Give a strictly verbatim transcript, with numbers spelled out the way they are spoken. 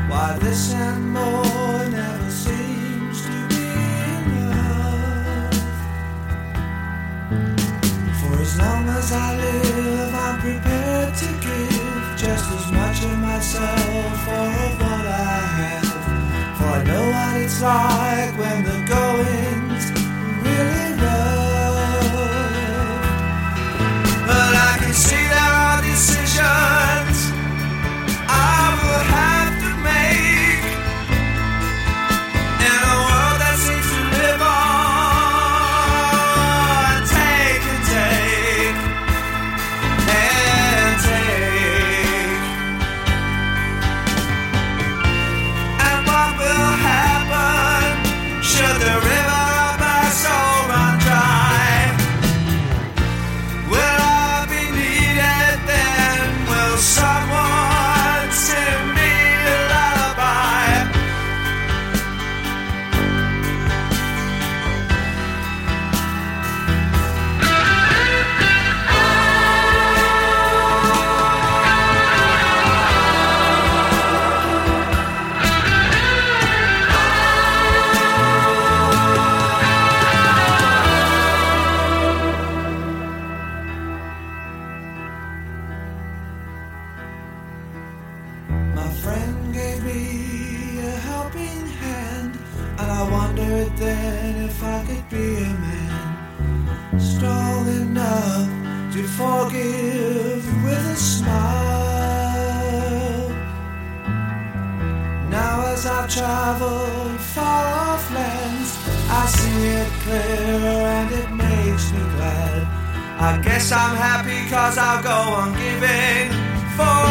Why this and more never seems to be enough. For as long as I live, I'm prepared to give just as much of myself or of what I have. For I know what it's like when the going's really rough. But I can see there are decisions I will have to make in a world that seems to live on take and take and take. And what will happen should the river of my soul run dry? Will I be needed then? Will someone sing me a lullaby? My friend gave me a helping hand, and I wondered then if I could be a man strong enough to forgive with a smile. Now as I've traveled far off lands, I see it clearer and it makes me glad. I guess I'm happy 'cause I'll go on giving for